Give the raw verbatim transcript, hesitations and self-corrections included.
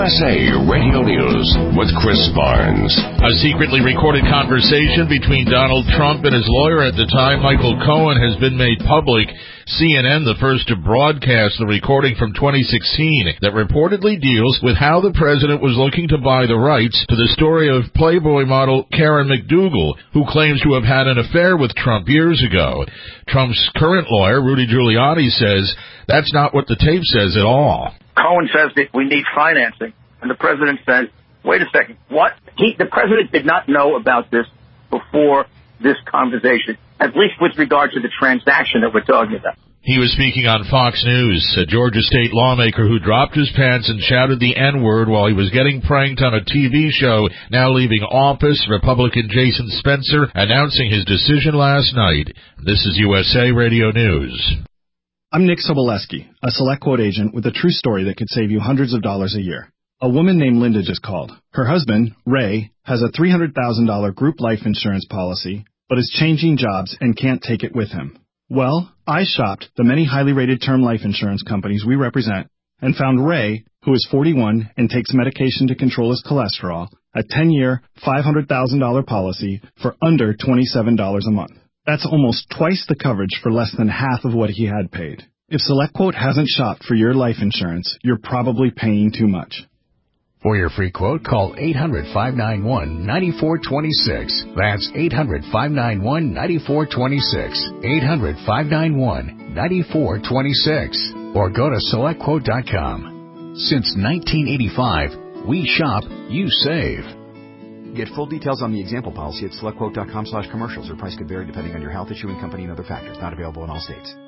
S A Radio News with Chris Barnes. A secretly recorded conversation between Donald Trump and his lawyer at the time, Michael Cohen, has been made public. C N N, the first to broadcast the recording from twenty sixteen that reportedly deals with how the president was looking to buy the rights to the story of Playboy model Karen McDougal, who claims to have had an affair with Trump years ago. Trump's current lawyer, Rudy Giuliani, says that's not what the tape says at all. Cohen says that we need financing, and the president says, wait a second, what? He, the president did not know about this before this conversation, at least with regard to the transaction that we're talking about. He was speaking on Fox News, a Georgia state lawmaker who dropped his pants and shouted the N-word while he was getting pranked on a T V show, now leaving office. Republican Jason Spencer announcing his decision last night. This is U S A Radio News. I'm Nick Soboleski, a Select Quote agent with a true story that could save you hundreds of dollars a year. A woman named Linda just called. Her husband, Ray, has a three hundred thousand dollars group life insurance policy, but is changing jobs and can't take it with him. Well, I shopped the many highly rated term life insurance companies we represent and found Ray, who is forty-one and takes medication to control his cholesterol, a ten-year, five hundred thousand dollars policy for under twenty-seven dollars a month. That's almost twice the coverage for less than half of what he had paid. If SelectQuote hasn't shopped for your life insurance, you're probably paying too much. For your free quote, call eight hundred, five nine one, nine four two six. That's eight hundred, five nine one, nine four two six. eight hundred, five nine one, nine four two six. Or go to select quote dot com. Since nineteen eighty-five, we shop, you save. Get full details on the example policy at select quote dot com slash commercials. Your price could vary depending on your health, issuing company, and other factors. Not available in all states.